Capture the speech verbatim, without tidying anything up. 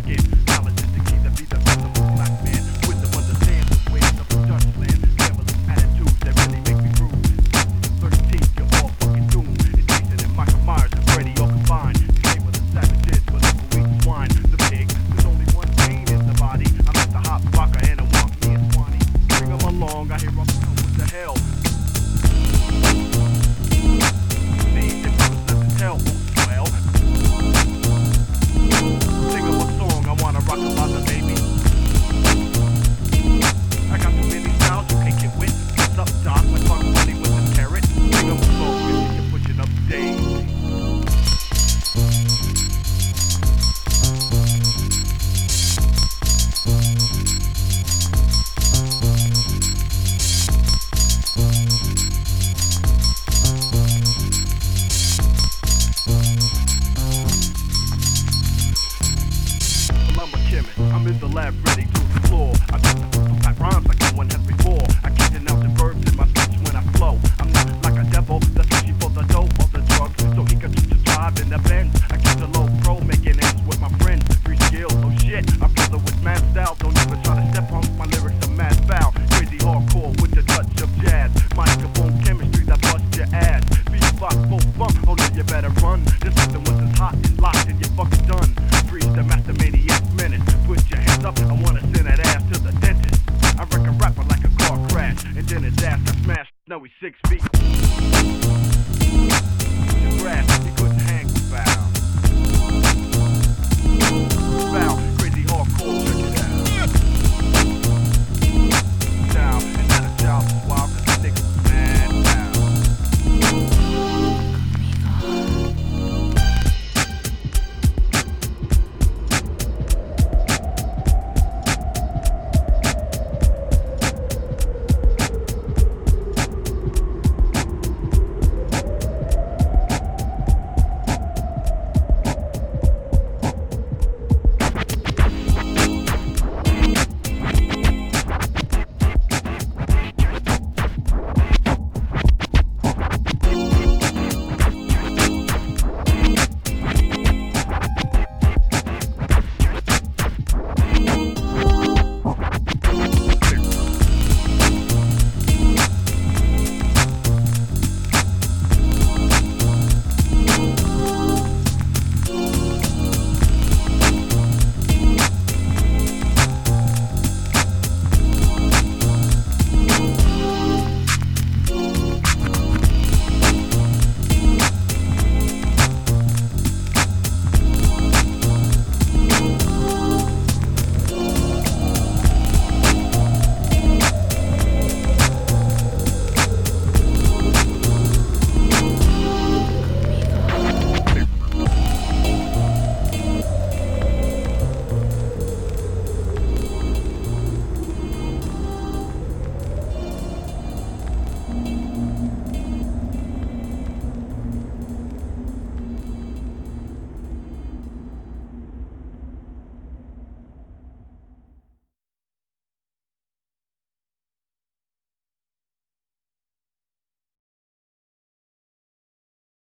again. Knowledge is the key to be the best of a black man. Wisdom understands the ways of the Dutch land. Devilish attitudes that really make me rude. thirteen, you're all fucking doomed. It's Jason and Michael Myers and Freddy all combined. These name of the savages, but look who eats swine. The pig, there's only one pain in the body. I'm at the hot vodka and I want me a Swanee. Bring 'em along, I hear I'm what the hell. See, if I was left to tell, well, sing 'em a song, I wanna rock about the baby. I got too many styles, you can't get with. What's up, Doc? Like Bugs Bunny with the carrot. Sing 'em a song, bitch, you're pushing up daisy. I'm a chemist, I'm in the lab ready to explore. I got the pack rhymes like no one has before. I keep denouncing verbs in my speech when I flow. I'm not like a devil that's fishing for the dough or the drugs, so he can just drive in the Benz. I keep the low pro, making ends with my friends. Free skills, oh shit, I brother with mad style. Don't even try to step on my lyrics, are mad foul. Crazy hardcore with the touch of jazz. Microphone chemistry that bust your ass. Beatbox, full bump, oh no, you better run. This system was as hot as locked and you're fucking done. Freeze the master maniac menace. Put your hands up, I wanna send that ass to the dentist. I wreck a rapper like a car crash, and then his ass I smash. Now he's six feet.